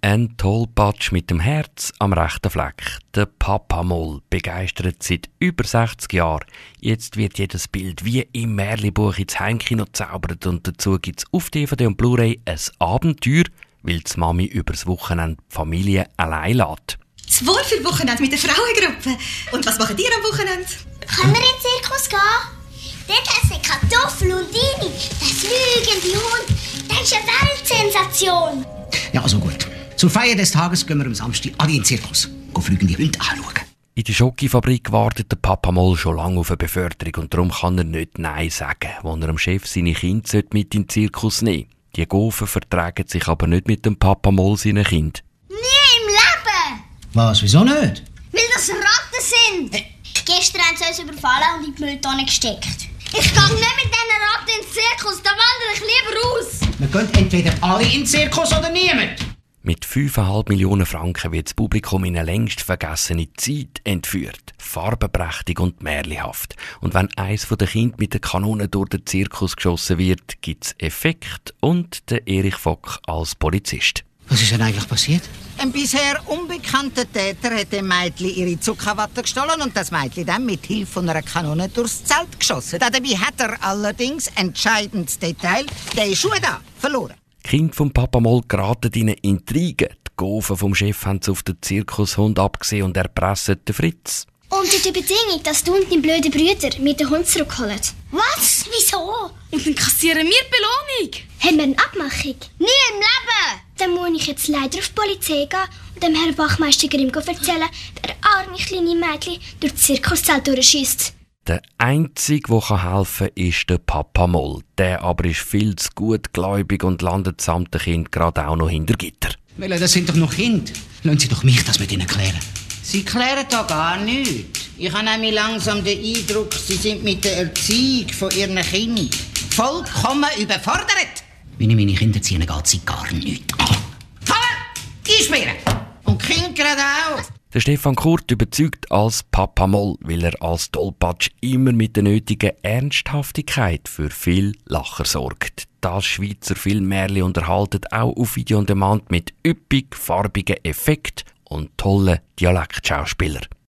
Ein Tollpatsch mit dem Herz am rechten Fleck. Der Papa Moll begeistert seit über 60 Jahren. Jetzt wird jedes Bild wie im Märchenbuch ins Heimkino gezaubert und dazu gibt es auf DVD und Blu-ray ein Abenteuer, weil die Mami übers Wochenende die Familie allein lässt. 2 für Wochenende mit der Frauengruppe. Und was macht ihr am Wochenende? Können wir in den Zirkus gehen? Dort essen Kartoffeln und Dini, der fliegende Hund. Das ist eine Weltsensation. Ja, also gut. Zur Feier des Tages gehen wir am Samstag alle in den Zirkus. Gehen fliegende Hunde anschauen. In der Schokifabrik wartet der Papa Moll schon lange auf eine Beförderung und darum kann er nicht Nein sagen, wo er dem Chef seine Kinder mit in den Zirkus nehmen sollte. Die Gofen vertragen sich aber nicht mit dem Papa Moll seinen Kindern. Nie im Leben! Was, wieso nicht? Weil das Ratten sind. Gestern haben sie uns überfallen und in die Mülltonne gesteckt. Ich gehe nicht mit diesen Ratten ins Zirkus, da wandere ich lieber aus. Wir gehen entweder alle in den Zirkus oder niemand. Mit 5,5 Millionen Franken wird das Publikum in eine längst vergessene Zeit entführt. Farbenprächtig und märchenhaft. Und wenn eins der Kinder mit der Kanone durch den Zirkus geschossen wird, gibt es Effekt und den Erich Vock als Polizist. Was ist denn eigentlich passiert? Ein bisher unbekannter Täter hat dem Mädchen ihre Zuckerwatte gestohlen und das Mädchen dann mit Hilfe von einer Kanone durchs Zelt geschossen. Dabei hat er allerdings, entscheidendes Detail, den Schuh da verloren. Die Kinder vom Papa Moll geraten in Intrigen. Die Gofen vom Chef haben sie auf den Zirkushund abgesehen und erpressen den Fritz. Unter der Bedingung, dass du und dein blöde Brüder mit den Hund zurückholen. Was? Wieso? Und dann kassieren wir die Belohnung. Haben wir eine Abmachung? Nie im Leben! Dann muss ich jetzt leider auf die Polizei gehen und dem Herrn Wachmeister Grimm erzählen, der arme kleine Mädchen durch das Zirkuszelt durchschiesst. Der Einzige, der helfen kann, ist der Papa Moll. Der aber ist viel zu gutgläubig und landet samt dem Kind gerade auch noch hinter Gitter. Weil das sind doch noch Kinder. Lassen Sie doch mich das mit ihnen klären. Sie klären da gar nichts. Ich habe nämlich langsam den Eindruck, Sie sind mit der Erziehung von Ihren Kindern vollkommen überfordert. Wenn ich meine Kinder ziehe, geht sie gar nichts an. Fallen! Einsperren! Und die Kinder gerade auch. Der Stefan Kurt überzeugt als Papa Moll, weil er als Tollpatsch immer mit der nötigen Ernsthaftigkeit für viel Lacher sorgt. Das Schweizer Filmmärchen unterhaltet auch auf Video on Demand mit üppig farbigen Effekten und tollen Dialektschauspielern.